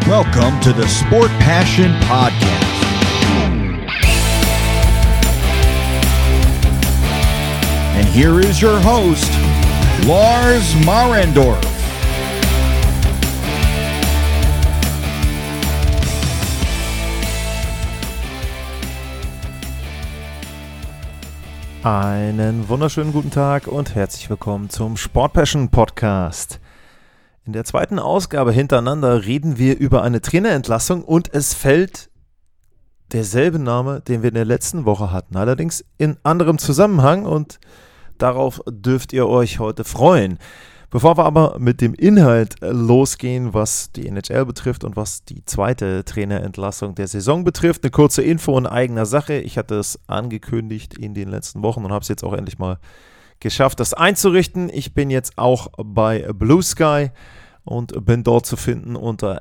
Welcome to the Sport Passion Podcast. And here is your host, Lars Marendorf. Einen wunderschönen guten Tag und herzlich willkommen zum Sport Passion Podcast. In der zweiten Ausgabe hintereinander reden wir über eine Trainerentlassung und es fällt derselbe Name, den wir in der letzten Woche hatten, allerdings in anderem Zusammenhang und darauf dürft ihr euch heute freuen. Bevor wir aber mit dem Inhalt losgehen, was die NHL betrifft und was die zweite Trainerentlassung der Saison betrifft, eine kurze Info in eigener Sache. Ich hatte es angekündigt in den letzten Wochen und habe es jetzt auch endlich mal geschafft, das einzurichten. Ich bin jetzt auch bei Blue Sky und bin dort zu finden unter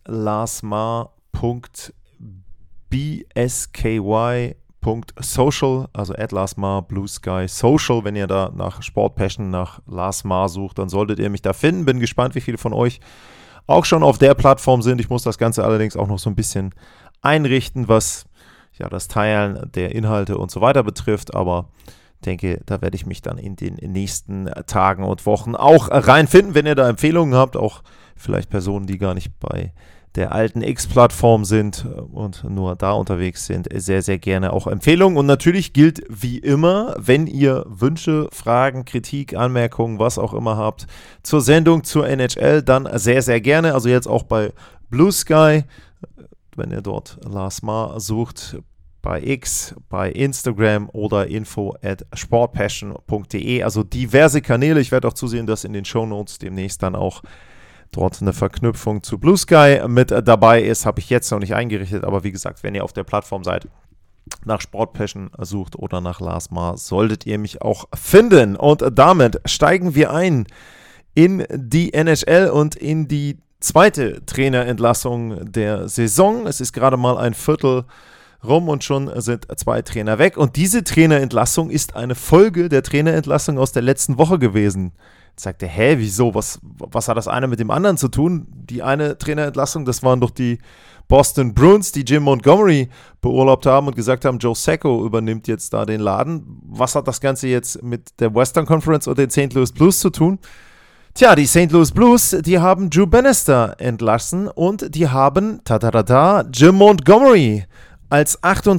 @larsmar.bsky.social, also @larsmar Blue Sky Social. Wenn ihr da nach Sport Passion, nach Lars Maar sucht, dann solltet ihr mich da finden. Bin gespannt, wie viele von euch auch schon auf der Plattform sind. Ich muss das Ganze allerdings auch noch so ein bisschen einrichten, was ja das Teilen der Inhalte und so weiter betrifft, aber denke, da werde ich mich dann in den nächsten Tagen und Wochen auch reinfinden, wenn ihr da Empfehlungen habt, auch vielleicht Personen, die gar nicht bei der alten X-Plattform sind und nur da unterwegs sind, sehr, sehr gerne auch Empfehlungen. Und natürlich gilt wie immer, wenn ihr Wünsche, Fragen, Kritik, Anmerkungen, was auch immer habt zur Sendung, zur NHL, dann sehr, sehr gerne. Also jetzt auch bei Blue Sky, wenn ihr dort Lars Maar sucht, bei X, bei Instagram oder info@sportpassion.de, also diverse Kanäle. Ich werde auch zusehen, dass in den Shownotes demnächst dann auch dort eine Verknüpfung zu Blue Sky mit dabei ist. Habe ich jetzt noch nicht eingerichtet, aber wie gesagt, wenn ihr auf der Plattform seid, nach Sport Passion sucht oder nach Lars Maar, solltet ihr mich auch finden. Und damit steigen wir ein in die NHL und in die zweite Trainerentlassung der Saison. Es ist gerade mal ein Viertel rum und schon sind zwei Trainer weg. Und diese Trainerentlassung ist eine Folge der Trainerentlassung aus der letzten Woche gewesen. Jetzt sagt er, wieso? Was hat das eine mit dem anderen zu tun? Die eine Trainerentlassung, das waren doch die Boston Bruins, die Jim Montgomery beurlaubt haben und gesagt haben, Joe Sacco übernimmt jetzt da den Laden. Was hat das Ganze jetzt mit der Western Conference und den St. Louis Blues zu tun? Tja, die St. Louis Blues, die haben Drew Bannister entlassen und die haben, Jim Montgomery als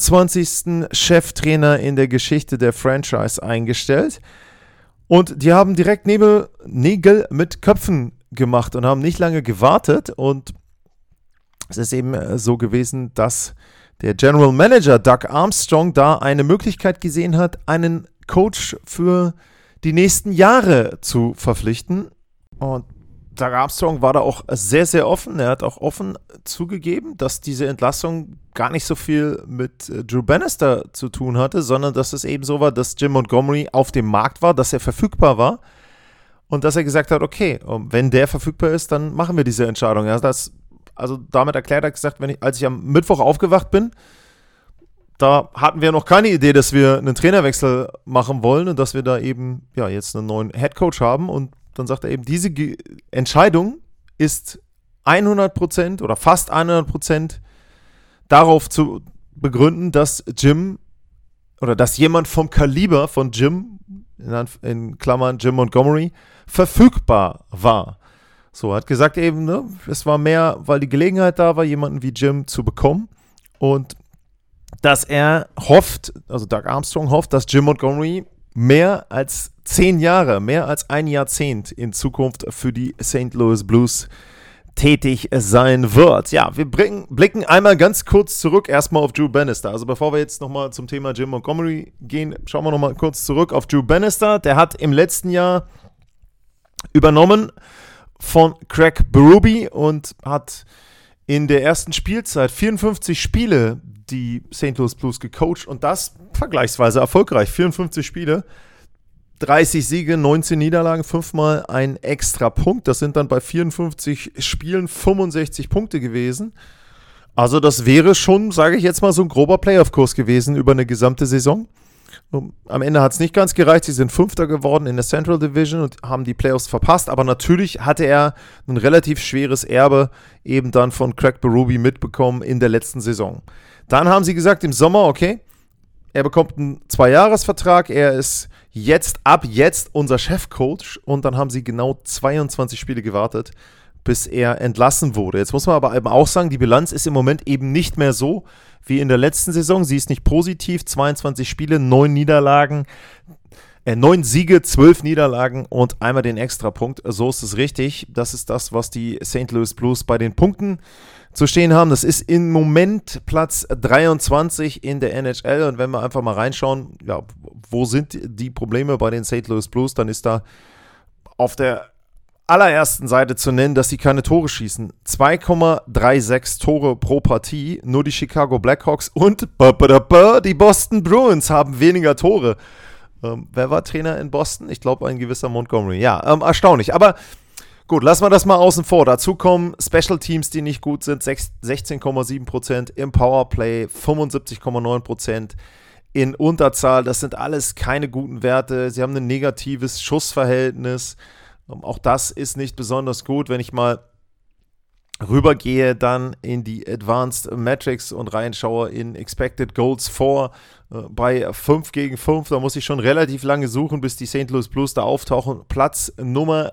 28. Cheftrainer in der Geschichte der Franchise eingestellt. Und die haben direkt Nägel mit Köpfen gemacht und haben nicht lange gewartet. Und es ist eben so gewesen, dass der General Manager Doug Armstrong da eine Möglichkeit gesehen hat, einen Coach für die nächsten Jahre zu verpflichten. Und Doug Armstrong war da auch sehr, sehr offen. Er hat auch offen zugegeben, dass diese Entlassung gar nicht so viel mit Drew Bannister zu tun hatte, sondern dass es eben so war, dass Jim Montgomery auf dem Markt war, dass er verfügbar war und dass er gesagt hat, okay, wenn der verfügbar ist, dann machen wir diese Entscheidung. Ja, also damit erklärt er gesagt, als ich am Mittwoch aufgewacht bin, da hatten wir noch keine Idee, dass wir einen Trainerwechsel machen wollen und dass wir da eben ja jetzt einen neuen Headcoach haben. Und dann sagt er eben, diese Entscheidung ist 100% oder fast 100% darauf zu begründen, dass Jim oder dass jemand vom Kaliber von Jim, in Klammern Jim Montgomery, verfügbar war. So, er hat gesagt eben, ne, es war mehr, weil die Gelegenheit da war, jemanden wie Jim zu bekommen und dass er hofft, also Doug Armstrong hofft, dass Jim Montgomery mehr als 10 Jahre, mehr als ein Jahrzehnt in Zukunft für die St. Louis Blues tätig sein wird. Ja, wir blicken einmal ganz kurz zurück erstmal auf Drew Bannister. Also bevor wir jetzt nochmal zum Thema Jim Montgomery gehen, schauen wir nochmal kurz zurück auf Drew Bannister. Der hat im letzten Jahr übernommen von Craig Berube und hat in der ersten Spielzeit 54 Spiele die St. Louis Blues gecoacht und das vergleichsweise erfolgreich. 54 Spiele, 30 Siege, 19 Niederlagen, 5-mal ein extra Punkt. Das sind dann bei 54 Spielen 65 Punkte gewesen. Also das wäre schon, sage ich jetzt mal, so ein grober Playoff-Kurs gewesen über eine gesamte Saison. Am Ende hat es nicht ganz gereicht. Sie sind Fünfter geworden in der Central Division und haben die Playoffs verpasst. Aber natürlich hatte er ein relativ schweres Erbe eben dann von Craig Berube mitbekommen in der letzten Saison. Dann haben sie gesagt im Sommer, okay, er bekommt einen 2-Jahres-Vertrag. Er ist ab jetzt unser Chefcoach. Und dann haben sie genau 22 Spiele gewartet, bis er entlassen wurde. Jetzt muss man aber eben auch sagen, die Bilanz ist im Moment eben nicht mehr so wie in der letzten Saison. Sie ist nicht positiv. 22 Spiele, 9 Siege, 12 Niederlagen und einmal den Extrapunkt. So ist es richtig. Das ist das, was die St. Louis Blues bei den Punkten zu stehen haben. Das ist im Moment Platz 23 in der NHL. Und wenn wir einfach mal reinschauen, ja, wo sind die Probleme bei den St. Louis Blues, dann ist da auf der allerersten Seite zu nennen, dass sie keine Tore schießen. 2,36 Tore pro Partie. Nur die Chicago Blackhawks und die Boston Bruins haben weniger Tore. Wer war Trainer in Boston? Ich glaube, ein gewisser Montgomery. Ja, erstaunlich. Aber gut, lassen wir das mal außen vor. Dazu kommen Special Teams, die nicht gut sind. 16,7% im Powerplay, 75,9% in Unterzahl. Das sind alles keine guten Werte. Sie haben ein negatives Schussverhältnis. Auch das ist nicht besonders gut. Wenn ich mal rübergehe dann in die Advanced Metrics und reinschaue in Expected Goals for bei 5 gegen 5, da muss ich schon relativ lange suchen, bis die St. Louis Blues da auftauchen. Platz Nummer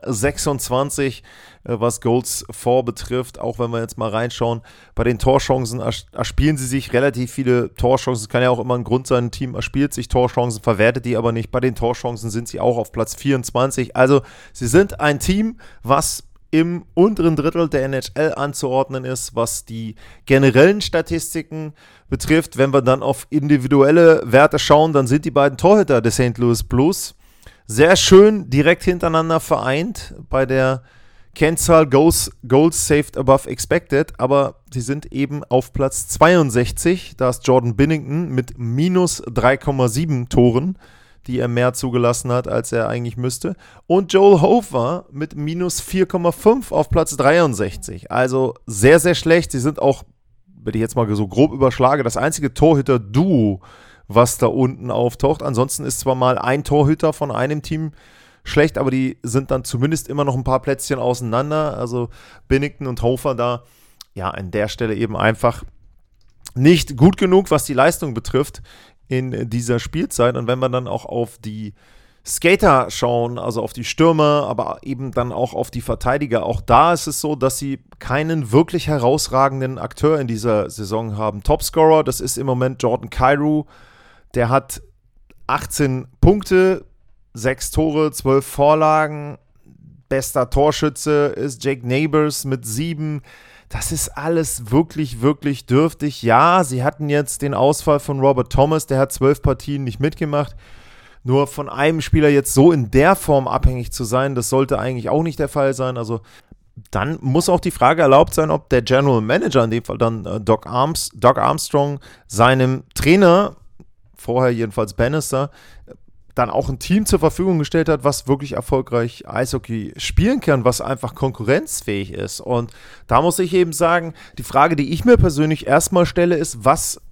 26, was Goals for betrifft, auch wenn wir jetzt mal reinschauen. Bei den Torchancen erspielen sie sich relativ viele Torchancen. Es kann ja auch immer ein Grund sein, ein Team erspielt sich Torchancen, verwertet die aber nicht. Bei den Torchancen sind sie auch auf Platz 24. Also sie sind ein Team, was im unteren Drittel der NHL anzuordnen ist, was die generellen Statistiken betrifft. Wenn wir dann auf individuelle Werte schauen, dann sind die beiden Torhüter der St. Louis Blues sehr schön direkt hintereinander vereint bei der Kennzahl Goals saved above expected, aber sie sind eben auf Platz 62. Da ist Jordan Binnington mit minus 3,7 Toren, die er mehr zugelassen hat, als er eigentlich müsste. Und Joel Hofer mit minus 4,5 auf Platz 63. Also sehr, sehr schlecht. Sie sind auch, wenn ich jetzt mal so grob überschlage, das einzige Torhüter-Duo, was da unten auftaucht. Ansonsten ist zwar mal ein Torhüter von einem Team schlecht, aber die sind dann zumindest immer noch ein paar Plätzchen auseinander. Also Binnington und Hofer da, ja, an der Stelle eben einfach nicht gut genug, was die Leistung betrifft in dieser Spielzeit. Und wenn wir dann auch auf die Skater schauen, also auf die Stürmer, aber eben dann auch auf die Verteidiger, auch da ist es so, dass sie keinen wirklich herausragenden Akteur in dieser Saison haben. Topscorer, das ist im Moment Jordan Kyrou, der hat 18 Punkte, 6 Tore, 12 Vorlagen. Bester Torschütze ist Jake Neighbors mit 7. Das ist alles wirklich, wirklich dürftig. Ja, sie hatten jetzt den Ausfall von Robert Thomas, der hat 12 Partien nicht mitgemacht. Nur von einem Spieler jetzt so in der Form abhängig zu sein, das sollte eigentlich auch nicht der Fall sein. Also dann muss auch die Frage erlaubt sein, ob der General Manager, in dem Fall dann Doug Armstrong, seinem Trainer, vorher jedenfalls Bannister, dann auch ein Team zur Verfügung gestellt hat, was wirklich erfolgreich Eishockey spielen kann, was einfach konkurrenzfähig ist. Und da muss ich eben sagen, die Frage, die ich mir persönlich erstmal stelle, ist, was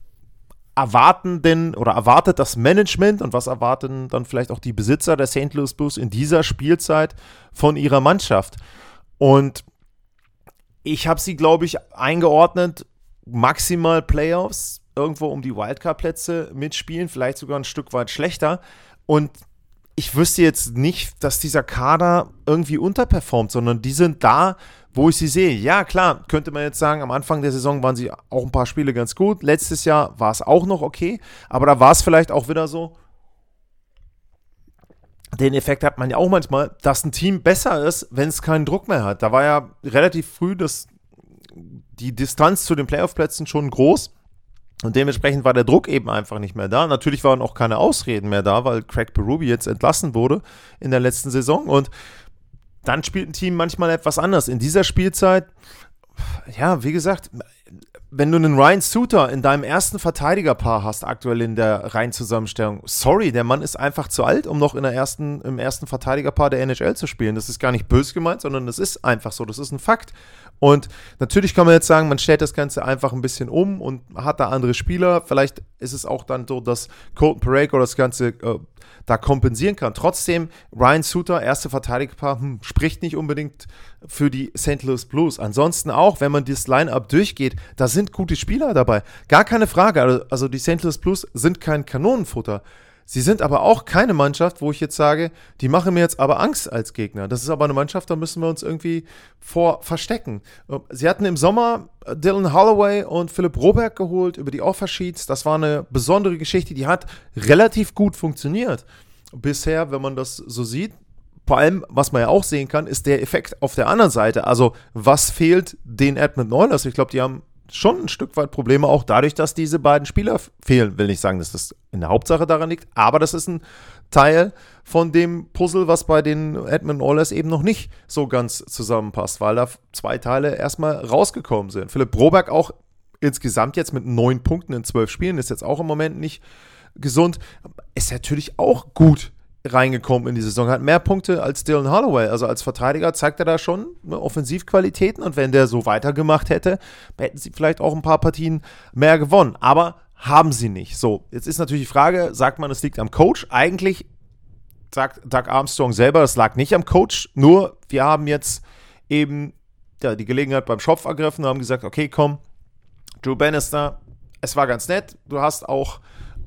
erwartet das Management und was erwarten dann vielleicht auch die Besitzer der St. Louis Blues in dieser Spielzeit von ihrer Mannschaft? Und ich habe sie, glaube ich, eingeordnet, maximal Playoffs, irgendwo um die Wildcard-Plätze mitspielen, vielleicht sogar ein Stück weit schlechter. Und ich wüsste jetzt nicht, dass dieser Kader irgendwie unterperformt, sondern die sind da, wo ich sie sehe. Ja, klar, könnte man jetzt sagen, am Anfang der Saison waren sie auch ein paar Spiele ganz gut. Letztes Jahr war es auch noch okay, aber da war es vielleicht auch wieder so. Den Effekt hat man ja auch manchmal, dass ein Team besser ist, wenn es keinen Druck mehr hat. Da war ja relativ früh die Distanz zu den Playoff-Plätzen schon groß. Und dementsprechend war der Druck eben einfach nicht mehr da. Natürlich waren auch keine Ausreden mehr da, weil Craig Berube jetzt entlassen wurde in der letzten Saison. Und dann spielt ein Team manchmal etwas anders. In dieser Spielzeit, ja, wie gesagt, wenn du einen Ryan Suter in deinem ersten Verteidigerpaar hast, aktuell in der Reihenzusammenstellung, sorry, der Mann ist einfach zu alt, um noch im ersten Verteidigerpaar der NHL zu spielen. Das ist gar nicht böse gemeint, sondern das ist einfach so, das ist ein Fakt. Und natürlich kann man jetzt sagen, man stellt das Ganze einfach ein bisschen um und hat da andere Spieler. Vielleicht ist es auch dann so, dass Colton Parayko das Ganze da kompensieren kann. Trotzdem, Ryan Suter, erste Verteidigerpaar, spricht nicht unbedingt für die St. Louis Blues. Ansonsten auch, wenn man das Line-Up durchgeht, da sind gute Spieler dabei. Gar keine Frage. Also die St. Louis Blues sind kein Kanonenfutter. Sie sind aber auch keine Mannschaft, wo ich jetzt sage, die machen mir jetzt aber Angst als Gegner. Das ist aber eine Mannschaft, da müssen wir uns irgendwie vor verstecken. Sie hatten im Sommer Dylan Holloway und Philipp Broberg geholt über die Offersheets. Das war eine besondere Geschichte, die hat relativ gut funktioniert. Bisher, wenn man das so sieht, vor allem, was man ja auch sehen kann, ist der Effekt auf der anderen Seite. Also, was fehlt den Edmonton Oilers? Ich glaube, die haben schon ein Stück weit Probleme, auch dadurch, dass diese beiden Spieler fehlen. Will nicht sagen, dass das in der Hauptsache daran liegt, aber das ist ein Teil von dem Puzzle, was bei den Edmonton Oilers eben noch nicht so ganz zusammenpasst, weil da 2 Teile erstmal rausgekommen sind. Philipp Broberg auch insgesamt jetzt mit 9 Punkten in 12 Spielen, ist jetzt auch im Moment nicht gesund, ist natürlich auch gut reingekommen in die Saison, hat mehr Punkte als Dylan Holloway, also als Verteidiger zeigt er da schon Offensivqualitäten und wenn der so weitergemacht hätte, hätten sie vielleicht auch ein paar Partien mehr gewonnen, aber haben sie nicht. So, jetzt ist natürlich die Frage, sagt man, es liegt am Coach? Eigentlich sagt Doug Armstrong selber, es lag nicht am Coach, nur wir haben jetzt eben die Gelegenheit beim Schopf ergriffen und haben gesagt, okay, komm, Drew Bannister, es war ganz nett, du hast auch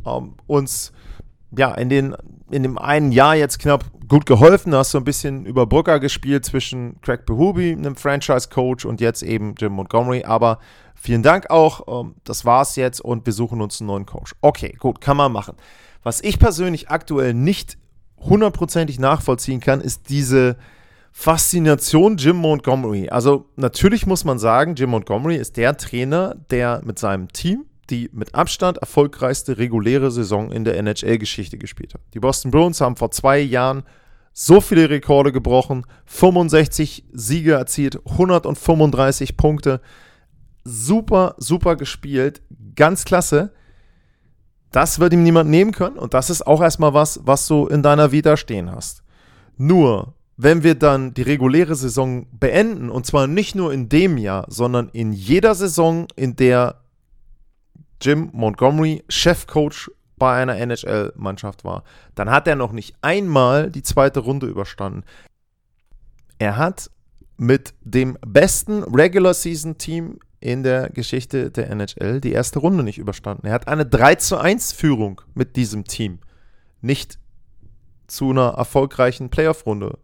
uns in dem einen Jahr jetzt knapp gut geholfen. Du hast so ein bisschen Überbrücker gespielt zwischen Craig Berube, einem Franchise-Coach, und jetzt eben Jim Montgomery. Aber vielen Dank auch. Das war's jetzt und wir suchen uns einen neuen Coach. Okay, gut, kann man machen. Was ich persönlich aktuell nicht hundertprozentig nachvollziehen kann, ist diese Faszination Jim Montgomery. Also natürlich muss man sagen, Jim Montgomery ist der Trainer, der mit seinem Team die mit Abstand erfolgreichste reguläre Saison in der NHL-Geschichte gespielt hat. Die Boston Bruins haben vor 2 Jahren so viele Rekorde gebrochen, 65 Siege erzielt, 135 Punkte. Super, super gespielt, ganz klasse. Das wird ihm niemand nehmen können und das ist auch erstmal was du in deiner Vita stehen hast. Nur, wenn wir dann die reguläre Saison beenden, und zwar nicht nur in dem Jahr, sondern in jeder Saison, in der Jim Montgomery Chefcoach bei einer NHL-Mannschaft war, dann hat er noch nicht einmal die 2. Runde überstanden. Er hat mit dem besten Regular-Season-Team in der Geschichte der NHL die 1. Runde nicht überstanden. Er hat eine 3-1-Führung mit diesem Team nicht zu einer erfolgreichen Playoff-Runde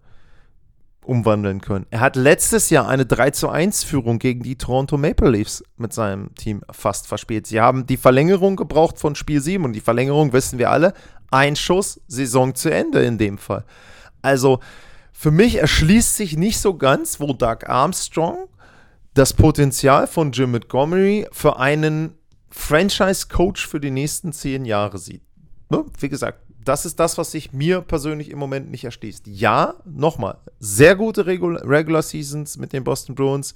umwandeln können. Er hat letztes Jahr eine 3-1-Führung gegen die Toronto Maple Leafs mit seinem Team fast verspielt. Sie haben die Verlängerung gebraucht von Spiel 7 und die Verlängerung, wissen wir alle, ein Schuss, Saison zu Ende in dem Fall. Also für mich erschließt sich nicht so ganz, wo Doug Armstrong das Potenzial von Jim Montgomery für einen Franchise-Coach für die nächsten 10 Jahre sieht. Wie gesagt, das ist das, was sich mir persönlich im Moment nicht erschließt. Ja, nochmal, sehr gute Regular Seasons mit den Boston Bruins,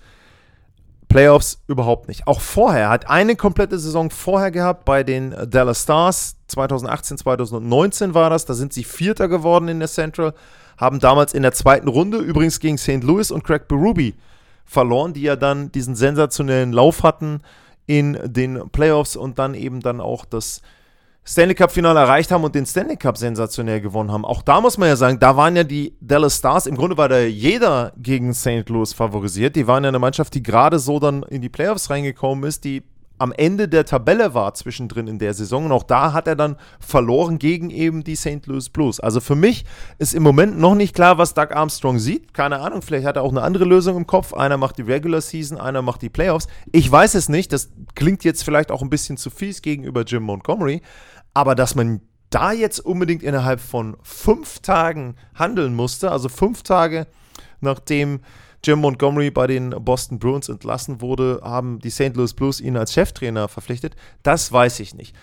Playoffs überhaupt nicht. Auch vorher, hat eine komplette Saison vorher gehabt bei den Dallas Stars, 2018, 2019 war das, da sind sie Vierter geworden in der Central, haben damals in der 2. Runde übrigens gegen St. Louis und Craig Berube verloren, die ja dann diesen sensationellen Lauf hatten in den Playoffs und dann eben dann auch das Stanley Cup-Finale erreicht haben und den Stanley Cup sensationell gewonnen haben. Auch da muss man ja sagen, da waren ja die Dallas Stars, im Grunde war da jeder gegen St. Louis favorisiert. Die waren ja eine Mannschaft, die gerade so dann in die Playoffs reingekommen ist, die am Ende der Tabelle war zwischendrin in der Saison. Und auch da hat er dann verloren gegen eben die St. Louis Blues. Also für mich ist im Moment noch nicht klar, was Doug Armstrong sieht. Keine Ahnung, vielleicht hat er auch eine andere Lösung im Kopf. Einer macht die Regular Season, einer macht die Playoffs. Ich weiß es nicht. Das klingt jetzt vielleicht auch ein bisschen zu fies gegenüber Jim Montgomery. Aber dass man da jetzt unbedingt innerhalb von 5 Tagen handeln musste, also 5 Tage nachdem Jim Montgomery bei den Boston Bruins entlassen wurde, haben die St. Louis Blues ihn als Cheftrainer verpflichtet. Das weiß ich nicht.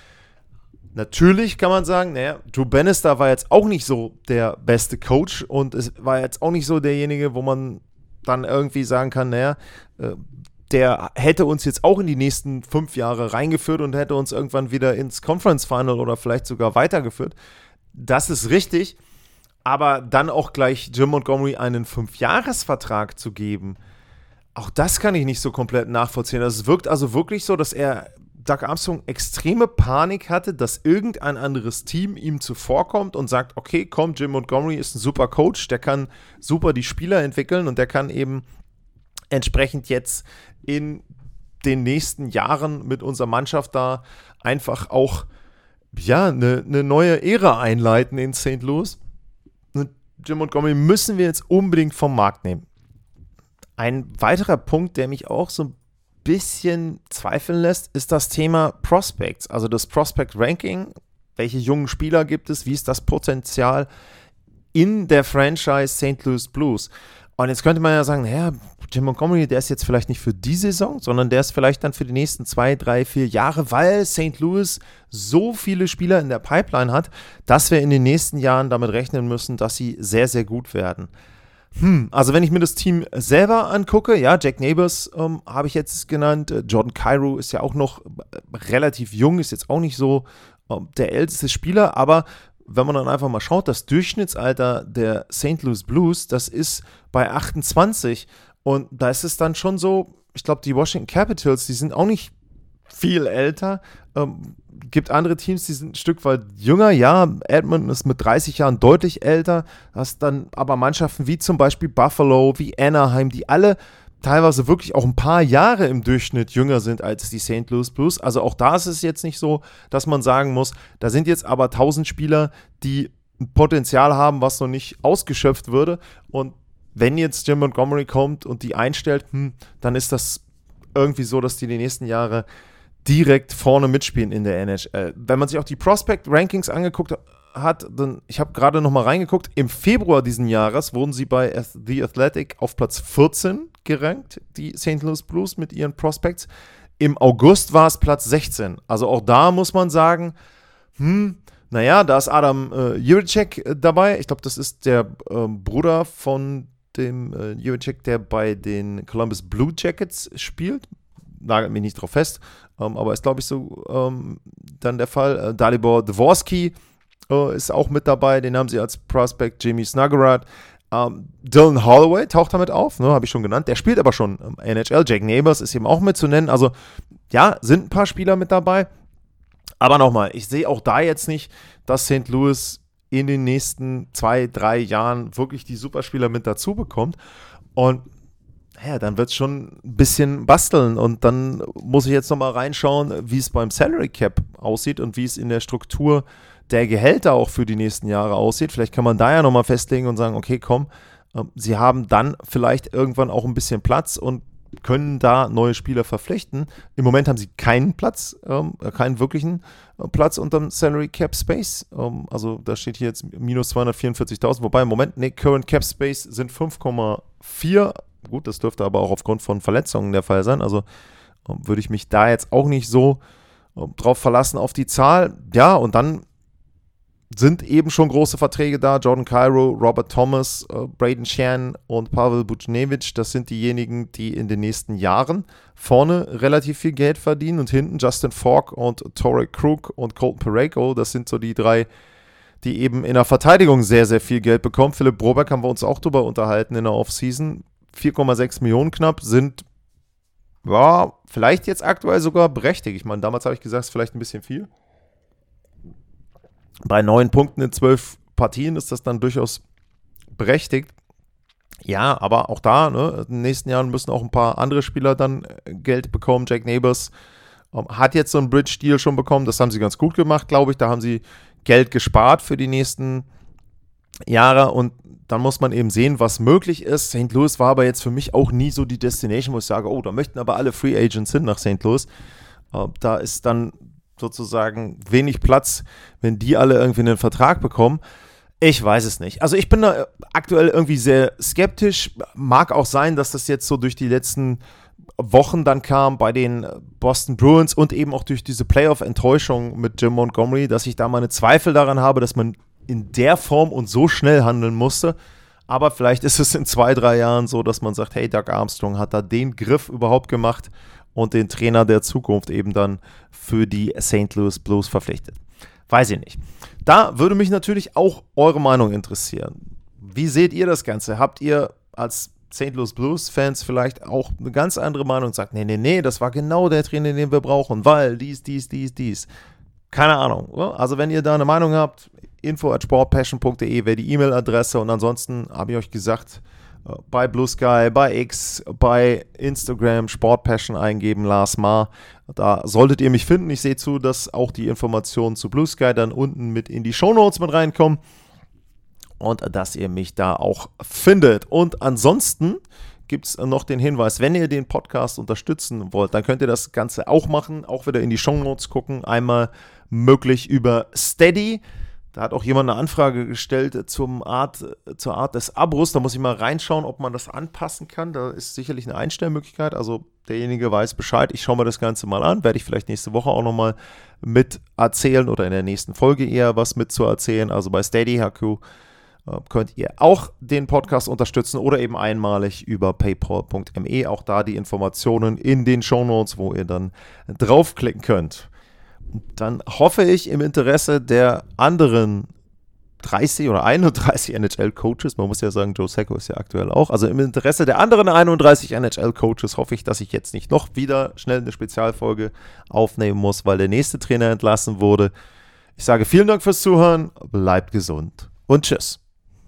Natürlich kann man sagen, Drew Bannister war jetzt auch nicht so der beste Coach und es war jetzt auch nicht so derjenige, wo man dann irgendwie sagen kann, der hätte uns jetzt auch in die nächsten 5 Jahre reingeführt und hätte uns irgendwann wieder ins Conference Final oder vielleicht sogar weitergeführt. Das ist richtig, aber dann auch gleich Jim Montgomery einen 5-Jahres-Vertrag zu geben, auch das kann ich nicht so komplett nachvollziehen. Es wirkt also wirklich so, dass Doug Armstrong extreme Panik hatte, dass irgendein anderes Team ihm zuvorkommt und sagt, okay, komm, Jim Montgomery ist ein super Coach, der kann super die Spieler entwickeln und der kann eben entsprechend jetzt in den nächsten Jahren mit unserer Mannschaft da einfach auch eine neue Ära einleiten in St. Louis. Und Jim Montgomery müssen wir jetzt unbedingt vom Markt nehmen. Ein weiterer Punkt, der mich auch so ein bisschen zweifeln lässt, ist das Thema Prospects, also das Prospect Ranking. Welche jungen Spieler gibt es? Wie ist das Potenzial in der Franchise St. Louis Blues? Und jetzt könnte man ja sagen, naja, Jim Montgomery, der ist jetzt vielleicht nicht für die Saison, sondern der ist vielleicht dann für die nächsten 2, 3, 4 Jahre, weil St. Louis so viele Spieler in der Pipeline hat, dass wir in den nächsten Jahren damit rechnen müssen, dass sie sehr, sehr gut werden. Also wenn ich mir das Team selber angucke, ja, Jack Neighbors habe ich jetzt genannt, Jordan Kyrou ist ja auch noch relativ jung, ist jetzt auch nicht so der älteste Spieler, aber wenn man dann einfach mal schaut, das Durchschnittsalter der St. Louis Blues, das ist bei 28 und da ist es dann schon so, ich glaube, die Washington Capitals, die sind auch nicht viel älter, gibt andere Teams, die sind ein Stück weit jünger, ja, Edmonton ist mit 30 Jahren deutlich älter, hast dann aber Mannschaften wie zum Beispiel Buffalo, wie Anaheim, die alle teilweise wirklich auch ein paar Jahre im Durchschnitt jünger sind als die St. Louis Blues. Also auch da ist es jetzt nicht so, dass man sagen muss, da sind jetzt aber 1000 Spieler, die ein Potenzial haben, was noch nicht ausgeschöpft würde. Und wenn jetzt Jim Montgomery kommt und die einstellt, dann ist das irgendwie so, dass die nächsten Jahre direkt vorne mitspielen in der NHL. Wenn man sich auch die Prospect-Rankings angeguckt hat, dann, ich habe gerade noch mal reingeguckt, im Februar diesen Jahres wurden sie bei The Athletic auf Platz 14 gerankt, die St. Louis Blues mit ihren Prospects. Im August war es Platz 16. Also auch da muss man sagen, da ist Adam Jiricek dabei. Ich glaube, das ist der Bruder von dem Jiricek, der bei den Columbus Blue Jackets spielt. Nagelt mich nicht drauf fest, aber ist, glaube ich, so dann der Fall. Dalibor Dvorsky ist auch mit dabei, den haben sie als Prospect, Jimmy Snuggerud. Dylan Holloway taucht damit auf, habe ich schon genannt. Der spielt aber schon NHL. Jack Neighbors ist eben auch mit zu nennen. Also, ja, sind ein paar Spieler mit dabei. Aber nochmal, ich sehe auch da jetzt nicht, dass St. Louis in den nächsten 2, 3 Jahren wirklich die Superspieler mit dazu bekommt. Und ja, dann wird es schon ein bisschen basteln. Und dann muss ich jetzt nochmal reinschauen, wie es beim Salary Cap aussieht und wie es in der Struktur der Gehälter auch für die nächsten Jahre aussieht. Vielleicht kann man da ja nochmal festlegen und sagen, okay, komm, sie haben dann vielleicht irgendwann auch ein bisschen Platz und können da neue Spieler verpflichten. Im Moment haben sie keinen Platz, keinen wirklichen Platz unterm Salary Cap Space. Also da steht hier jetzt minus 244.000, wobei im Moment, Current Cap Space sind 5,4. Gut, das dürfte aber auch aufgrund von Verletzungen der Fall sein. Also würde ich mich da jetzt auch nicht so drauf verlassen auf die Zahl. Ja, und dann sind eben schon große Verträge da. Jordan Kyrou, Robert Thomas, Braden Shen und Pavel Buchnevich. Das sind diejenigen, die in den nächsten Jahren vorne relativ viel Geld verdienen. Und hinten Justin Falk und Torrey Krug und Colton Parayko. Das sind so die 3, die eben in der Verteidigung sehr, sehr viel Geld bekommen. Philipp Broberg haben wir uns auch drüber unterhalten in der Offseason. 4,6 Millionen knapp sind, ja, vielleicht jetzt aktuell sogar berechtigt. Ich meine, damals habe ich gesagt, es ist vielleicht ein bisschen viel. Bei 9 Punkten in 12 Partien ist das dann durchaus berechtigt. Ja, aber auch da, in den nächsten Jahren müssen auch ein paar andere Spieler dann Geld bekommen. Jack Neighbors hat jetzt so einen Bridge-Deal schon bekommen. Das haben sie ganz gut gemacht, glaube ich. Da haben sie Geld gespart für die nächsten Jahre und dann muss man eben sehen, was möglich ist. St. Louis war aber jetzt für mich auch nie so die Destination, wo ich sage, oh, da möchten aber alle Free Agents hin nach St. Louis. Da ist dann sozusagen wenig Platz, wenn die alle irgendwie einen Vertrag bekommen. Ich weiß es nicht. Also ich bin da aktuell irgendwie sehr skeptisch. Mag auch sein, dass das jetzt so durch die letzten Wochen dann kam bei den Boston Bruins und eben auch durch diese Playoff-Enttäuschung mit Jim Montgomery, dass ich da meine Zweifel daran habe, dass man in der Form und so schnell handeln musste. Aber vielleicht ist es in 2-3 Jahren so, dass man sagt, hey, Doug Armstrong hat da den Griff überhaupt gemacht und den Trainer der Zukunft eben dann für die St. Louis Blues verpflichtet. Weiß ich nicht. Da würde mich natürlich auch eure Meinung interessieren. Wie seht ihr das Ganze? Habt ihr als St. Louis Blues-Fans vielleicht auch eine ganz andere Meinung und sagt, nee, das war genau der Trainer, den wir brauchen, weil dies. Keine Ahnung. Also wenn ihr da eine Meinung habt, info@sportpassion.de wäre die E-Mail-Adresse und ansonsten habe ich euch gesagt, bei Blue Sky, bei X, bei Instagram Sportpassion eingeben, Lars Maar. Da solltet ihr mich finden. Ich sehe zu, dass auch die Informationen zu Blue Sky dann unten mit in die Shownotes mit reinkommen und dass ihr mich da auch findet. Und ansonsten gibt es noch den Hinweis, wenn ihr den Podcast unterstützen wollt, dann könnt ihr das Ganze auch machen, auch wieder in die Shownotes gucken, einmal möglich über Steady. Da hat auch jemand eine Anfrage gestellt zur Art des Abos. Da muss ich mal reinschauen, ob man das anpassen kann. Da ist sicherlich eine Einstellmöglichkeit. Also derjenige weiß Bescheid. Ich schaue mir das Ganze mal an. Werde ich vielleicht nächste Woche auch nochmal mit erzählen oder in der nächsten Folge eher was mit zu erzählen. Also bei Steady HQ könnt ihr auch den Podcast unterstützen oder eben einmalig über paypal.me. Auch da die Informationen in den Shownotes, wo ihr dann draufklicken könnt. Dann hoffe ich im Interesse der anderen 30 oder 31 NHL-Coaches, man muss ja sagen, Joe Sacco ist ja aktuell auch, also im Interesse der anderen 31 NHL-Coaches hoffe ich, dass ich jetzt nicht noch wieder schnell eine Spezialfolge aufnehmen muss, weil der nächste Trainer entlassen wurde. Ich sage vielen Dank fürs Zuhören, bleibt gesund und tschüss.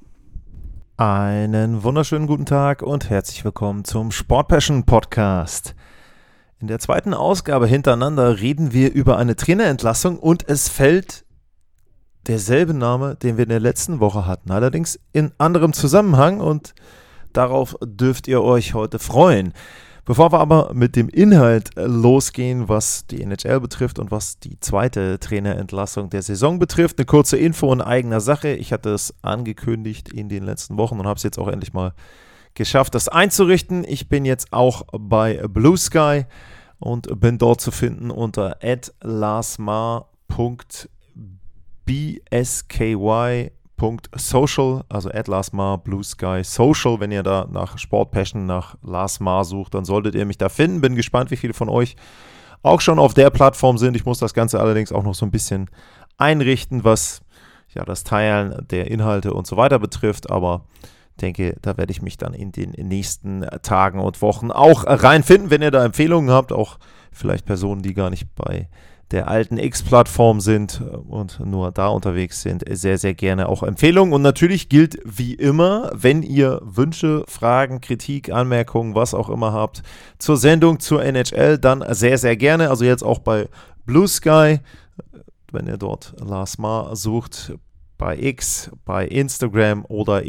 Einen wunderschönen guten Tag und herzlich willkommen zum Sportpassion Podcast. In der zweiten Ausgabe hintereinander reden wir über eine Trainerentlassung und es fällt derselbe Name, den wir in der letzten Woche hatten, allerdings in anderem Zusammenhang und darauf dürft ihr euch heute freuen. Bevor wir aber mit dem Inhalt losgehen, was die NHL betrifft und was die zweite Trainerentlassung der Saison betrifft, eine kurze Info in eigener Sache. Ich hatte es angekündigt in den letzten Wochen und habe es jetzt auch endlich mal geschafft, das einzurichten. Ich bin jetzt auch bei Blue Sky und bin dort zu finden unter @larsmar.bsky.social, also @larsmar Blue Sky Social. Wenn ihr da nach Sportpassion, nach Lars Maar sucht, dann solltet ihr mich da finden. Bin gespannt, wie viele von euch auch schon auf der Plattform sind. Ich muss das Ganze allerdings auch noch so ein bisschen einrichten, was ja das Teilen der Inhalte und so weiter betrifft, aber denke, da werde ich mich dann in den nächsten Tagen und Wochen auch reinfinden, wenn ihr da Empfehlungen habt, auch vielleicht Personen, die gar nicht bei der alten X-Plattform sind und nur da unterwegs sind, sehr, sehr gerne auch Empfehlungen. Und natürlich gilt wie immer, wenn ihr Wünsche, Fragen, Kritik, Anmerkungen, was auch immer habt zur Sendung, zur NHL, dann sehr, sehr gerne. Also jetzt auch bei Blue Sky, wenn ihr dort Lars Maar sucht, bei X, bei Instagram oder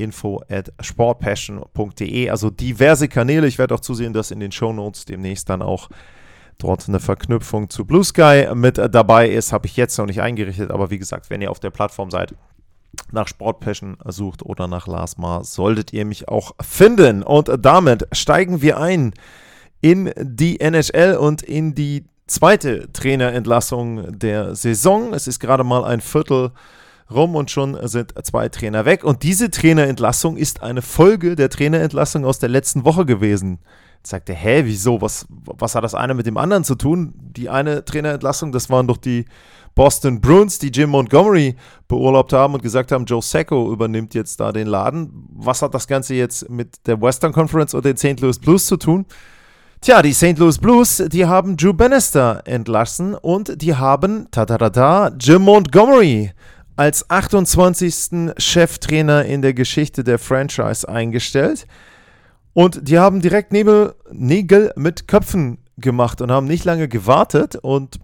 info@sportpassion.de, also diverse Kanäle. Ich werde auch zusehen, dass in den Shownotes demnächst dann auch dort eine Verknüpfung zu Blue Sky mit dabei ist. Habe ich jetzt noch nicht eingerichtet, aber wie gesagt, wenn ihr auf der Plattform seid, nach Sportpassion sucht oder nach Lars Maar, solltet ihr mich auch finden. Und damit steigen wir ein in die NHL und in die zweite Trainerentlassung der Saison. Es ist gerade mal ein Viertel rum und schon sind 2 Trainer weg. Und diese Trainerentlassung ist eine Folge der Trainerentlassung aus der letzten Woche gewesen. Jetzt sagt er, wieso? Was hat das eine mit dem anderen zu tun? Die eine Trainerentlassung, das waren doch die Boston Bruins, die Jim Montgomery beurlaubt haben und gesagt haben, Joe Sacco übernimmt jetzt da den Laden. Was hat das Ganze jetzt mit der Western Conference und den St. Louis Blues zu tun? Tja, die St. Louis Blues, die haben Drew Bannister entlassen und die haben, Jim Montgomery als 28. Cheftrainer in der Geschichte der Franchise eingestellt. Und die haben direkt Nägel mit Köpfen gemacht und haben nicht lange gewartet. Und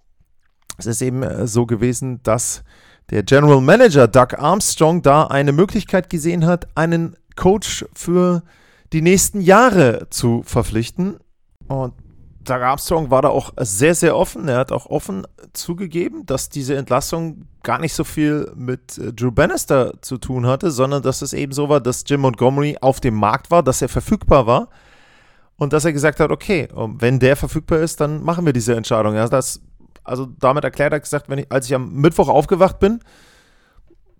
es ist eben so gewesen, dass der General Manager Doug Armstrong da eine Möglichkeit gesehen hat, einen Coach für die nächsten Jahre zu verpflichten. Und Doug Armstrong war da auch sehr, sehr offen. Er hat auch offen zugegeben, dass diese Entlassung gar nicht so viel mit Drew Bannister zu tun hatte, sondern dass es eben so war, dass Jim Montgomery auf dem Markt war, dass er verfügbar war und dass er gesagt hat, okay, wenn der verfügbar ist, dann machen wir diese Entscheidung. Also damit erklärt er gesagt, als ich am Mittwoch aufgewacht bin,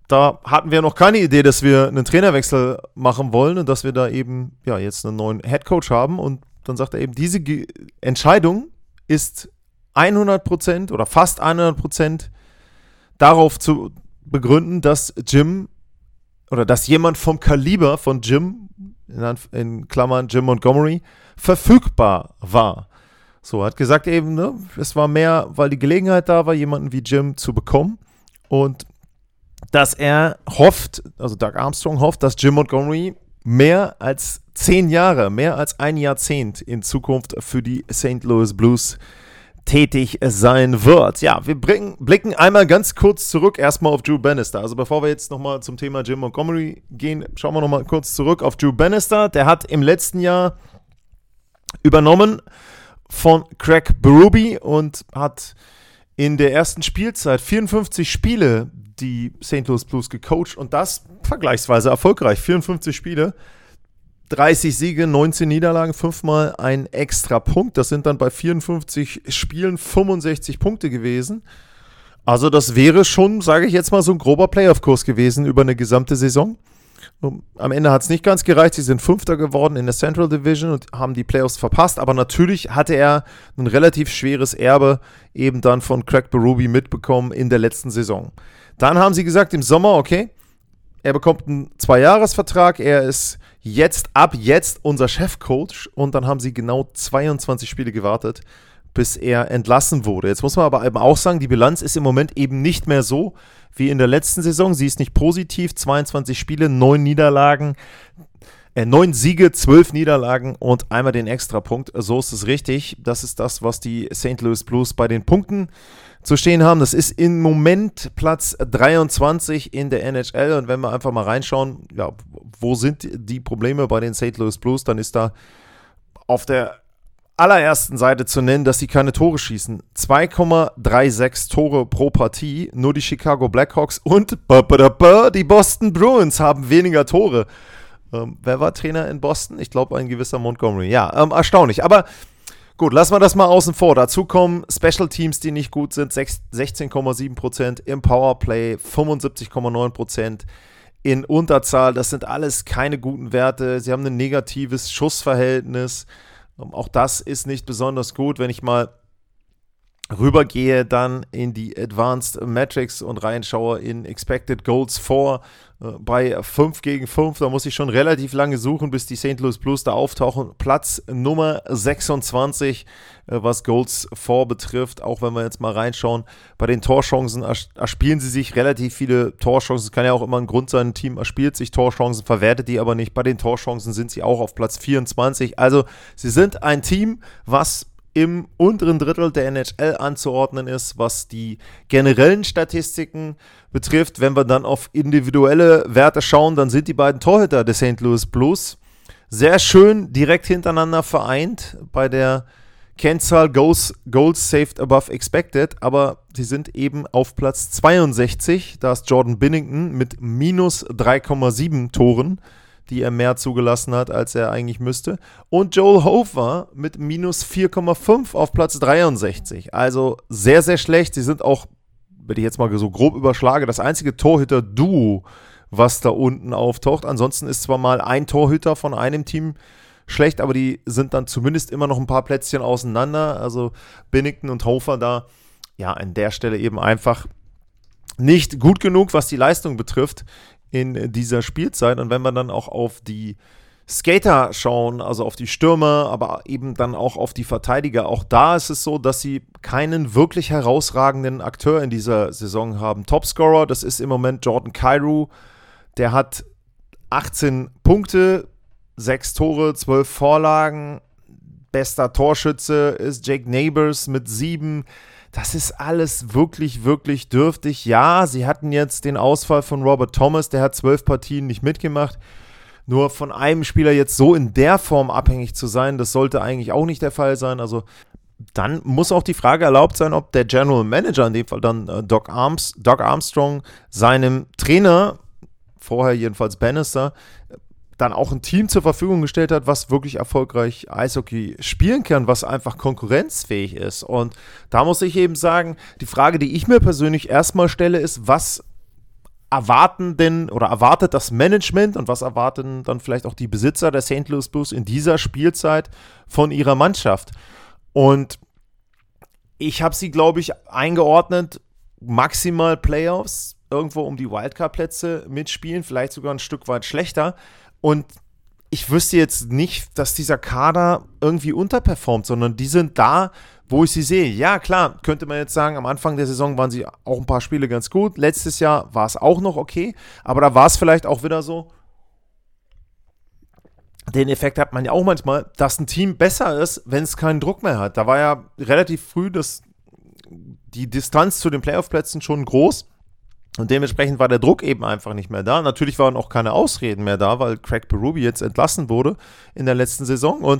da hatten wir noch keine Idee, dass wir einen Trainerwechsel machen wollen und dass wir da eben jetzt einen neuen Headcoach haben. Und dann sagt er eben, diese Entscheidung ist 100% oder fast 100% darauf zu begründen, dass jemand vom Kaliber von Jim, in Klammern Jim Montgomery, verfügbar war. So, hat gesagt eben, ne, es war mehr, weil die Gelegenheit da war, jemanden wie Jim zu bekommen und dass er hofft, also Doug Armstrong hofft, dass Jim Montgomery mehr als 10 Jahre, mehr als ein Jahrzehnt in Zukunft für die St. Louis Blues tätig sein wird. Ja, wir blicken einmal ganz kurz zurück erstmal auf Drew Bannister. Also bevor wir jetzt nochmal zum Thema Jim Montgomery gehen, schauen wir nochmal kurz zurück auf Drew Bannister. Der hat im letzten Jahr übernommen von Craig Berube und hat in der ersten Spielzeit 54 Spiele die St. Louis Blues gecoacht und das vergleichsweise erfolgreich. 54 Spiele, 30 Siege, 19 Niederlagen, 5-mal ein extra Punkt. Das sind dann bei 54 Spielen 65 Punkte gewesen. Also das wäre schon, sage ich jetzt mal, so ein grober Playoff-Kurs gewesen über eine gesamte Saison. Am Ende hat es nicht ganz gereicht. Sie sind Fünfter geworden in der Central Division und haben die Playoffs verpasst. Aber natürlich hatte er ein relativ schweres Erbe eben dann von Craig Berube mitbekommen in der letzten Saison. Dann haben sie gesagt im Sommer, okay, er bekommt einen 2-Jahres-Vertrag. Er ist ab jetzt unser Chefcoach. Und dann haben sie genau 22 Spiele gewartet, bis er entlassen wurde. Jetzt muss man aber eben auch sagen, die Bilanz ist im Moment eben nicht mehr so wie in der letzten Saison. Sie ist nicht positiv. 22 Spiele, 9 Siege, 12 Niederlagen und einmal den Extrapunkt. So ist es richtig. Das ist das, was die St. Louis Blues bei den Punkten zu stehen haben. Das ist im Moment Platz 23 in der NHL. Und wenn wir einfach mal reinschauen, ja, wo sind die Probleme bei den St. Louis Blues, dann ist da auf der allerersten Seite zu nennen, dass sie keine Tore schießen. 2,36 Tore pro Partie. Nur die Chicago Blackhawks und die Boston Bruins haben weniger Tore. Wer war Trainer in Boston? Ich glaube, ein gewisser Montgomery. Ja, erstaunlich. Aber gut, lassen wir das mal außen vor. Dazu kommen Special Teams, die nicht gut sind. 16,7% im Powerplay, 75,9% in Unterzahl. Das sind alles keine guten Werte. Sie haben ein negatives Schussverhältnis. Auch das ist nicht besonders gut. Wenn ich mal rübergehe dann in die Advanced Metrics und reinschaue in Expected Goals for bei 5 gegen 5, da muss ich schon relativ lange suchen, bis die St. Louis Blues da auftauchen. Platz Nummer 26, was Goals for betrifft, auch wenn wir jetzt mal reinschauen. Bei den Torchancen erspielen sie sich relativ viele Torchancen. Es kann ja auch immer ein Grund sein, ein Team erspielt sich Torchancen, verwertet die aber nicht. Bei den Torchancen sind sie auch auf Platz 24. Also sie sind ein Team, was im unteren Drittel der NHL anzuordnen ist, was die generellen Statistiken betrifft. Wenn wir dann auf individuelle Werte schauen, dann sind die beiden Torhüter der St. Louis Blues sehr schön direkt hintereinander vereint bei der Kennzahl Goals saved above expected, aber sie sind eben auf Platz 62. Da ist Jordan Binnington mit minus 3,7 Toren, die er mehr zugelassen hat, als er eigentlich müsste. Und Joel Hofer mit minus 4,5 auf Platz 63. Also sehr, sehr schlecht. Sie sind auch, wenn ich jetzt mal so grob überschlage, das einzige Torhüter-Duo, was da unten auftaucht. Ansonsten ist zwar mal ein Torhüter von einem Team schlecht, aber die sind dann zumindest immer noch ein paar Plätzchen auseinander. Also Binnington und Hofer da, ja, an der Stelle eben einfach nicht gut genug, was die Leistung betrifft in dieser Spielzeit. Und wenn wir dann auch auf die Skater schauen, also auf die Stürmer, aber eben dann auch auf die Verteidiger, auch da ist es so, dass sie keinen wirklich herausragenden Akteur in dieser Saison haben. Topscorer, das ist im Moment Jordan Kyrou, der hat 18 Punkte, 6 Tore, 12 Vorlagen. Bester Torschütze ist Jake Neighbors mit 7. Das ist alles wirklich, wirklich dürftig. Ja, sie hatten jetzt den Ausfall von Robert Thomas, der hat 12 Partien nicht mitgemacht. Nur von einem Spieler jetzt so in der Form abhängig zu sein, das sollte eigentlich auch nicht der Fall sein. Also dann muss auch die Frage erlaubt sein, ob der General Manager, in dem Fall dann Doug Armstrong, seinem Trainer, vorher jedenfalls Bannister, dann auch ein Team zur Verfügung gestellt hat, was wirklich erfolgreich Eishockey spielen kann, was einfach konkurrenzfähig ist. Und da muss ich eben sagen, die Frage, die ich mir persönlich erstmal stelle, ist, was erwartet das Management und was erwarten dann vielleicht auch die Besitzer der St. Louis Blues in dieser Spielzeit von ihrer Mannschaft? Und ich habe sie, glaube ich, eingeordnet, maximal Playoffs, irgendwo um die Wildcard-Plätze mitspielen, vielleicht sogar ein Stück weit schlechter. Und ich wüsste jetzt nicht, dass dieser Kader irgendwie unterperformt, sondern die sind da, wo ich sie sehe. Ja, klar, könnte man jetzt sagen, am Anfang der Saison waren sie auch ein paar Spiele ganz gut. Letztes Jahr war es auch noch okay, aber da war es vielleicht auch wieder so. Den Effekt hat man ja auch manchmal, dass ein Team besser ist, wenn es keinen Druck mehr hat. Da war ja relativ früh die Distanz zu den Playoff-Plätzen schon groß. Und dementsprechend war der Druck eben einfach nicht mehr da. Natürlich waren auch keine Ausreden mehr da, weil Craig Berube jetzt entlassen wurde in der letzten Saison. Und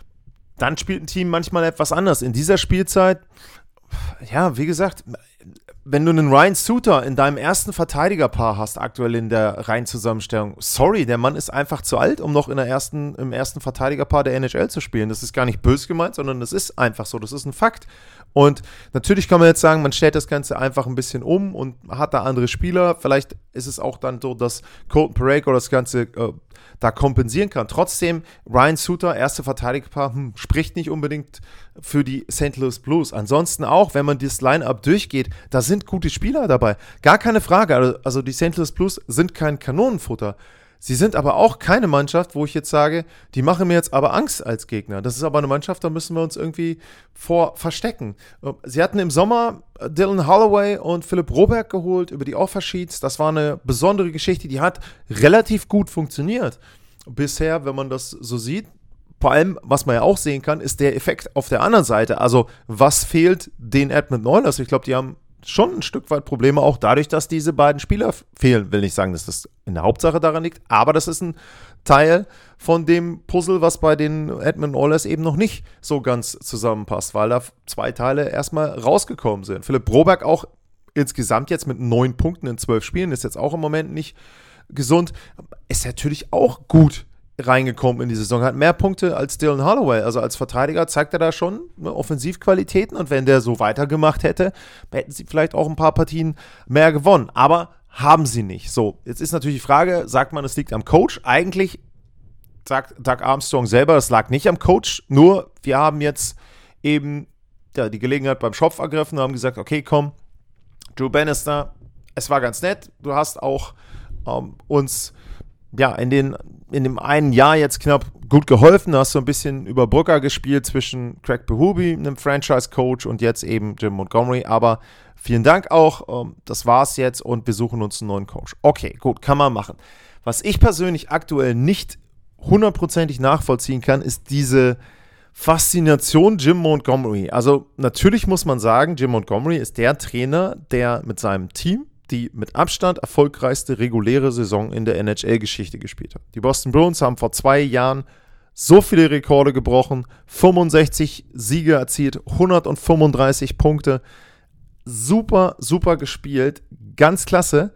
dann spielt ein Team manchmal etwas anders. In dieser Spielzeit, ja, wie gesagt, wenn du einen Ryan Suter in deinem ersten Verteidigerpaar hast, aktuell in der Reihenzusammenstellung, sorry, der Mann ist einfach zu alt, um noch im ersten Verteidigerpaar der NHL zu spielen. Das ist gar nicht böse gemeint, sondern das ist einfach so, das ist ein Fakt. Und natürlich kann man jetzt sagen, man stellt das Ganze einfach ein bisschen um und hat da andere Spieler. Vielleicht ist es auch dann so, dass Colton Parayko das Ganze da kompensieren kann. Trotzdem, Ryan Suter, erste Verteidigerpaar, spricht nicht unbedingt für die St. Louis Blues. Ansonsten auch, wenn man das Line-Up durchgeht, da sind gute Spieler dabei. Gar keine Frage. Also die St. Louis Blues sind kein Kanonenfutter. Sie sind aber auch keine Mannschaft, wo ich jetzt sage, die machen mir jetzt aber Angst als Gegner. Das ist aber eine Mannschaft, da müssen wir uns irgendwie vor verstecken. Sie hatten im Sommer Dylan Holloway und Philipp Broberg geholt über die Offersheets. Das war eine besondere Geschichte, die hat relativ gut funktioniert. Bisher, wenn man das so sieht, vor allem, was man ja auch sehen kann, ist der Effekt auf der anderen Seite. Also, was fehlt den Edmonton Oilers? Ich glaube, die haben schon ein Stück weit Probleme, auch dadurch, dass diese beiden Spieler fehlen. Will nicht sagen, dass das in der Hauptsache daran liegt, aber das ist ein Teil von dem Puzzle, was bei den Edmonton Oilers eben noch nicht so ganz zusammenpasst, weil da zwei Teile erstmal rausgekommen sind. Philipp Broberg auch insgesamt jetzt mit 9 Punkten in 12 Spielen, ist jetzt auch im Moment nicht gesund, ist natürlich auch gut reingekommen in die Saison, hat mehr Punkte als Dylan Holloway, also als Verteidiger zeigt er da schon Offensivqualitäten und wenn der so weitergemacht hätte, hätten sie vielleicht auch ein paar Partien mehr gewonnen, aber haben sie nicht. So, jetzt ist natürlich die Frage, sagt man, es liegt am Coach? Eigentlich sagt Doug Armstrong selber, es lag nicht am Coach, nur wir haben jetzt eben die Gelegenheit beim Schopf ergriffen und haben gesagt, okay, komm, Drew Bannister, es war ganz nett, du hast auch uns in dem einen Jahr jetzt knapp gut geholfen. Da hast du ein bisschen über Brücker gespielt zwischen Craig Berube, einem Franchise-Coach, und jetzt eben Jim Montgomery. Aber vielen Dank auch. Das war's jetzt und wir suchen uns einen neuen Coach. Okay, gut, kann man machen. Was ich persönlich aktuell nicht hundertprozentig nachvollziehen kann, ist diese Faszination Jim Montgomery. Also natürlich muss man sagen, Jim Montgomery ist der Trainer, der mit seinem Team die mit Abstand erfolgreichste reguläre Saison in der NHL-Geschichte gespielt hat. Die Boston Bruins haben vor 2 Jahren so viele Rekorde gebrochen, 65 Siege erzielt, 135 Punkte. Super, super gespielt, ganz klasse.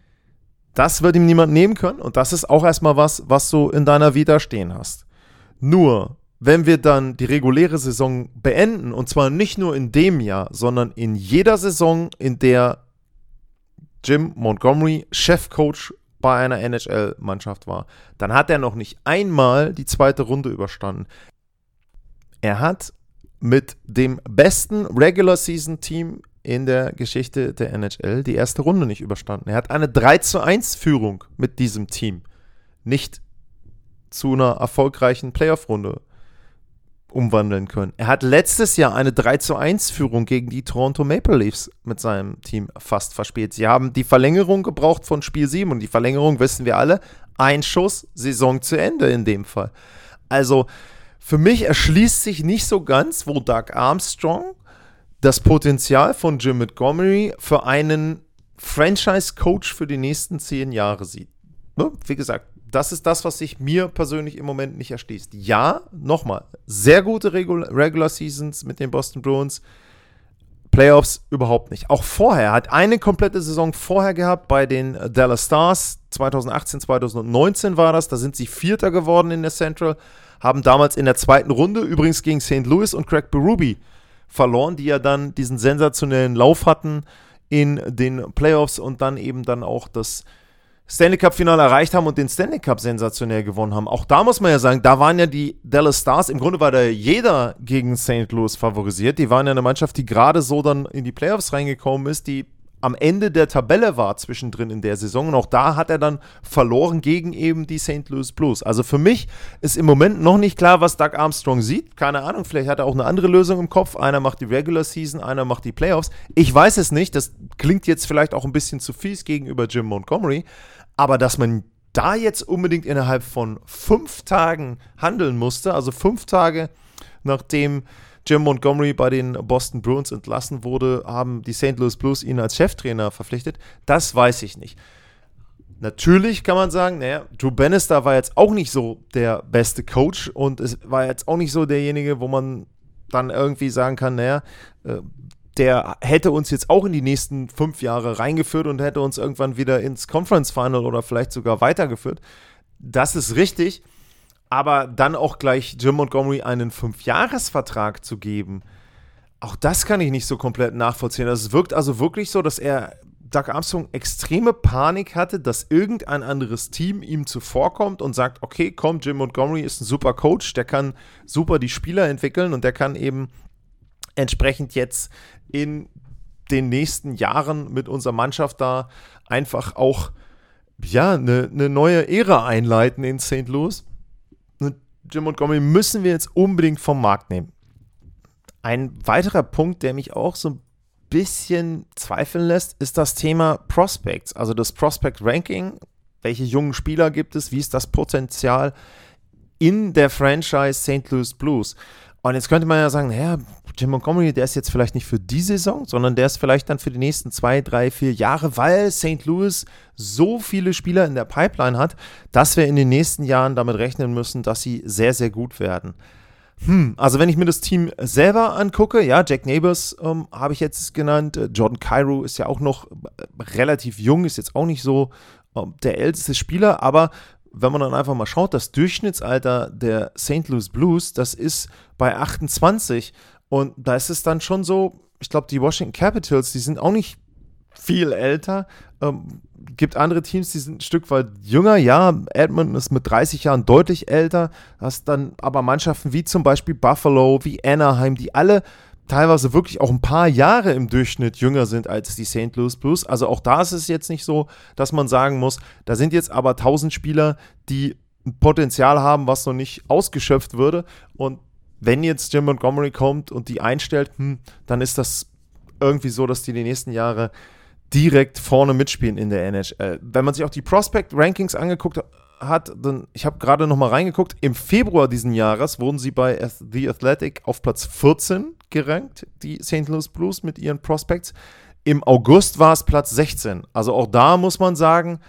Das wird ihm niemand nehmen können und das ist auch erstmal was du in deiner Vita stehen hast. Nur, wenn wir dann die reguläre Saison beenden, und zwar nicht nur in dem Jahr, sondern in jeder Saison, in der Jim Montgomery Chefcoach bei einer NHL-Mannschaft war, dann hat er noch nicht einmal die zweite Runde überstanden. Er hat mit dem besten Regular-Season-Team in der Geschichte der NHL die erste Runde nicht überstanden. Er hat eine 3-1-Führung mit diesem Team nicht zu einer erfolgreichen Playoff-Runde umwandeln können. Er hat letztes Jahr eine 3-1-Führung gegen die Toronto Maple Leafs mit seinem Team fast verspielt. Sie haben die Verlängerung gebraucht von Spiel 7 und die Verlängerung, wissen wir alle, ein Schuss, Saison zu Ende in dem Fall. Also für mich erschließt sich nicht so ganz, wo Doug Armstrong das Potenzial von Jim Montgomery für einen Franchise-Coach für die nächsten 10 Jahre sieht. Wie gesagt, das ist das, was sich mir persönlich im Moment nicht erschließt. Ja, nochmal, sehr gute Regular Seasons mit den Boston Bruins, Playoffs überhaupt nicht. Auch vorher, hat eine komplette Saison vorher gehabt bei den Dallas Stars, 2018, 2019 war das, da sind sie Vierter geworden in der Central, haben damals in der zweiten Runde übrigens gegen St. Louis und Craig Berube verloren, die ja dann diesen sensationellen Lauf hatten in den Playoffs und dann eben dann auch das Stanley Cup-Finale erreicht haben und den Stanley Cup sensationell gewonnen haben. Auch da muss man ja sagen, da waren ja die Dallas Stars, im Grunde war da jeder gegen St. Louis favorisiert. Die waren ja eine Mannschaft, die gerade so dann in die Playoffs reingekommen ist, die am Ende der Tabelle war zwischendrin in der Saison. Und auch da hat er dann verloren gegen eben die St. Louis Blues. Also für mich ist im Moment noch nicht klar, was Doug Armstrong sieht. Keine Ahnung, vielleicht hat er auch eine andere Lösung im Kopf. Einer macht die Regular Season, einer macht die Playoffs. Ich weiß es nicht. Das klingt jetzt vielleicht auch ein bisschen zu fies gegenüber Jim Montgomery. Aber dass man da jetzt unbedingt innerhalb von 5 Tagen handeln musste, also 5 Tage nachdem Jim Montgomery bei den Boston Bruins entlassen wurde, haben die St. Louis Blues ihn als Cheftrainer verpflichtet. Das weiß ich nicht. Natürlich kann man sagen, naja, Drew Bannister war jetzt auch nicht so der beste Coach und es war jetzt auch nicht so derjenige, wo man dann irgendwie sagen kann, naja, der hätte uns jetzt auch in die nächsten 5 Jahre reingeführt und hätte uns irgendwann wieder ins Conference Final oder vielleicht sogar weitergeführt. Das ist richtig. Aber dann auch gleich Jim Montgomery einen 5-Jahres-Vertrag zu geben, auch das kann ich nicht so komplett nachvollziehen. Es wirkt also wirklich so, dass Doug Armstrong extreme Panik hatte, dass irgendein anderes Team ihm zuvorkommt und sagt, okay, komm, Jim Montgomery ist ein super Coach, der kann super die Spieler entwickeln und der kann eben entsprechend jetzt in den nächsten Jahren mit unserer Mannschaft da einfach auch eine neue Ära einleiten in St. Louis. Jim Montgomery müssen wir jetzt unbedingt vom Markt nehmen. Ein weiterer Punkt, der mich auch so ein bisschen zweifeln lässt, ist das Thema Prospects, also das Prospect Ranking. Welche jungen Spieler gibt es? Wie ist das Potenzial in der Franchise St. Louis Blues? Und jetzt könnte man ja sagen, naja, Jim Montgomery, der ist jetzt vielleicht nicht für die Saison, sondern der ist vielleicht dann für die nächsten 2, 3, 4 Jahre, weil St. Louis so viele Spieler in der Pipeline hat, dass wir in den nächsten Jahren damit rechnen müssen, dass sie sehr, sehr gut werden. Also wenn ich mir das Team selber angucke, ja, Jack Neighbors habe ich jetzt genannt, Jordan Kyrou ist ja auch noch relativ jung, ist jetzt auch nicht so der älteste Spieler, aber wenn man dann einfach mal schaut, das Durchschnittsalter der St. Louis Blues, das ist bei 28 und da ist es dann schon so, ich glaube, die Washington Capitals, die sind auch nicht viel älter, gibt andere Teams, die sind ein Stück weit jünger, ja, Edmonton ist mit 30 Jahren deutlich älter, hast dann aber Mannschaften wie zum Beispiel Buffalo, wie Anaheim, die alle teilweise wirklich auch ein paar Jahre im Durchschnitt jünger sind als die St. Louis Blues. Also auch da ist es jetzt nicht so, dass man sagen muss, da sind jetzt aber 1000 Spieler, die ein Potenzial haben, was noch nicht ausgeschöpft würde. Und wenn jetzt Jim Montgomery kommt und die einstellt, dann ist das irgendwie so, dass die nächsten Jahre direkt vorne mitspielen in der NHL. Wenn man sich auch die Prospect-Rankings angeguckt hat, dann, ich habe gerade noch mal reingeguckt, im Februar diesen Jahres wurden sie bei The Athletic auf Platz 14 gerankt, die St. Louis Blues mit ihren Prospects. Im August war es Platz 16. Also auch da muss man sagen,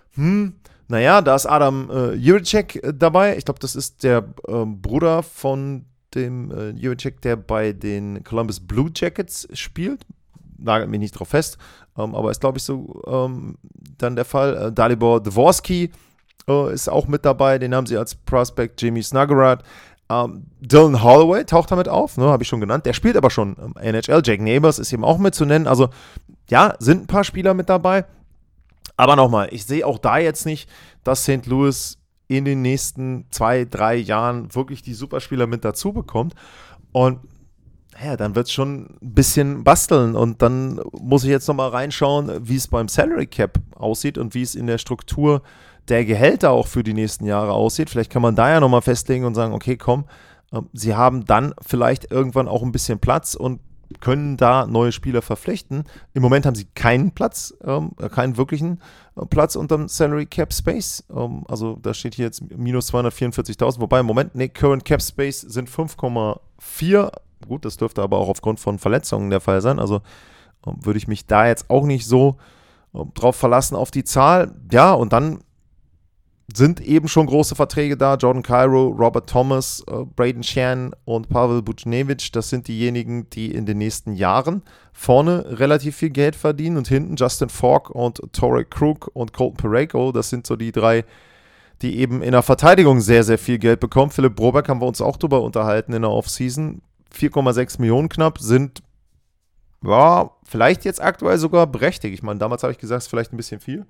da ist Adam Jiricek dabei. Ich glaube, das ist der Bruder von dem Jiricek, der bei den Columbus Blue Jackets spielt. Nagelt mich nicht drauf fest, aber ist, glaube ich, so dann der Fall. Dalibor Dvorsky ist auch mit dabei, den haben sie als Prospect, Jimmy Snuggerud. Dylan Holloway taucht damit auf, habe ich schon genannt. Der spielt aber schon NHL. Jack Neighbors ist eben auch mit zu nennen. Also ja, sind ein paar Spieler mit dabei. Aber nochmal, ich sehe auch da jetzt nicht, dass St. Louis in den nächsten 2, 3 Jahren wirklich die Superspieler mit dazu bekommt. Und ja, dann wird es schon ein bisschen basteln. Und dann muss ich jetzt nochmal reinschauen, wie es beim Salary Cap aussieht und wie es in der Struktur der Gehälter auch für die nächsten Jahre aussieht. Vielleicht kann man da ja nochmal festlegen und sagen, okay, komm, sie haben dann vielleicht irgendwann auch ein bisschen Platz und können da neue Spieler verpflichten. Im Moment haben sie keinen Platz, keinen wirklichen Platz unterm Salary Cap Space. Also da steht hier jetzt minus 244.000, wobei im Moment, Current Cap Space sind 5,4. Gut, das dürfte aber auch aufgrund von Verletzungen der Fall sein. Also würde ich mich da jetzt auch nicht so drauf verlassen auf die Zahl. Ja, und dann sind eben schon große Verträge da. Jordan Kyrou, Robert Thomas, Braden Shen und Pavel Buchnevich. Das sind diejenigen, die in den nächsten Jahren vorne relativ viel Geld verdienen und hinten Justin Falk und Torrey Krug und Colton Parayko. Das sind so die 3, die eben in der Verteidigung sehr, sehr viel Geld bekommen. Philipp Broberg haben wir uns auch drüber unterhalten in der Offseason. 4,6 Millionen knapp sind ja, vielleicht jetzt aktuell sogar berechtigt. Ich meine, damals habe ich gesagt, es ist vielleicht ein bisschen viel.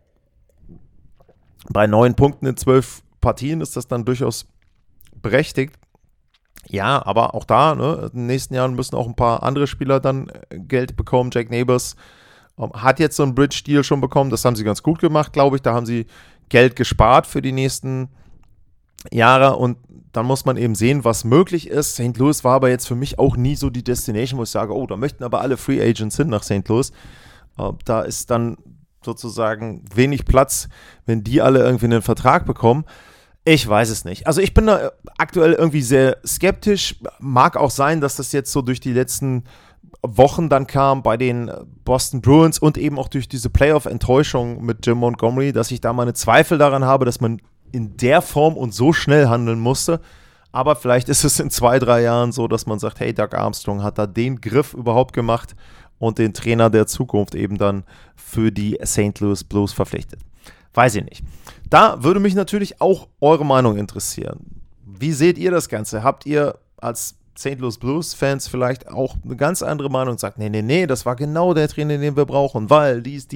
Bei 9 Punkten in 12 Partien ist das dann durchaus berechtigt. Ja, aber auch da, ne, in den nächsten Jahren müssen auch ein paar andere Spieler dann Geld bekommen. Jack Neighbors hat jetzt so einen Bridge-Deal schon bekommen. Das haben sie ganz gut gemacht, glaube ich. Da haben sie Geld gespart für die nächsten Jahre und dann muss man eben sehen, was möglich ist. St. Louis war aber jetzt für mich auch nie so die Destination, wo ich sage, oh, da möchten aber alle Free Agents hin nach St. Louis. Da ist dann sozusagen wenig Platz, wenn die alle irgendwie einen Vertrag bekommen. Ich weiß es nicht. Also ich bin da aktuell irgendwie sehr skeptisch. Mag auch sein, dass das jetzt so durch die letzten Wochen dann kam bei den Boston Bruins und eben auch durch diese Playoff-Enttäuschung mit Jim Montgomery, dass ich da meine Zweifel daran habe, dass man in der Form und so schnell handeln musste. Aber vielleicht ist es in 2-3 Jahren so, dass man sagt, hey, Doug Armstrong hat da den Griff überhaupt gemacht und den Trainer der Zukunft eben dann für die St. Louis Blues verpflichtet. Weiß ich nicht. Da würde mich natürlich auch eure Meinung interessieren. Wie seht ihr das Ganze? Habt ihr als St. Louis Blues-Fans vielleicht auch eine ganz andere Meinung und sagt, nee, das war genau der Trainer, den wir brauchen, weil dies.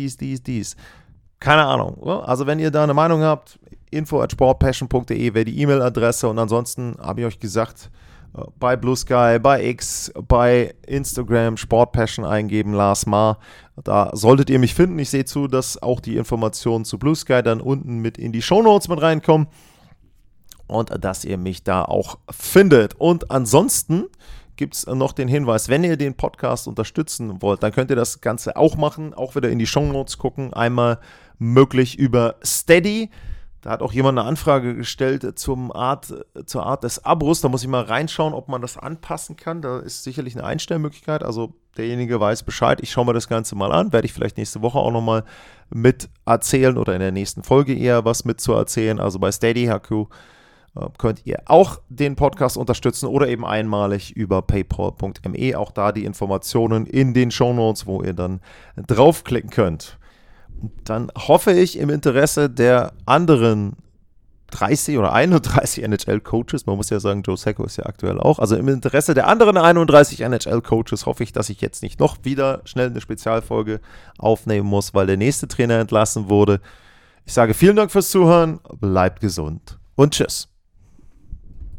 Keine Ahnung. Also wenn ihr da eine Meinung habt, info@sportpassion.de wäre die E-Mail-Adresse und ansonsten habe ich euch gesagt, bei Blue Sky, bei X, bei Instagram Sportpassion eingeben, Lars Maar. Da solltet ihr mich finden. Ich sehe zu, dass auch die Informationen zu Blue Sky dann unten mit in die Shownotes mit reinkommen und dass ihr mich da auch findet. Und ansonsten gibt es noch den Hinweis, wenn ihr den Podcast unterstützen wollt, dann könnt ihr das Ganze auch machen, auch wieder in die Shownotes gucken, einmal möglich über Steady. Da hat auch jemand eine Anfrage gestellt zur Art des Abos. Da muss ich mal reinschauen, ob man das anpassen kann. Da ist sicherlich eine Einstellmöglichkeit. Also derjenige weiß Bescheid. Ich schaue mir das Ganze mal an. Werde ich vielleicht nächste Woche auch nochmal mit erzählen oder in der nächsten Folge eher was mit zu erzählen. Also bei Steady HQ könnt ihr auch den Podcast unterstützen oder eben einmalig über paypal.me. Auch da die Informationen in den Shownotes, wo ihr dann draufklicken könnt. Dann hoffe ich im Interesse der anderen 30 oder 31 NHL-Coaches, man muss ja sagen, Joe Sacco ist ja aktuell auch, also im Interesse der anderen 31 NHL-Coaches hoffe ich, dass ich jetzt nicht noch wieder schnell eine Spezialfolge aufnehmen muss, weil der nächste Trainer entlassen wurde. Ich sage vielen Dank fürs Zuhören, bleibt gesund und tschüss.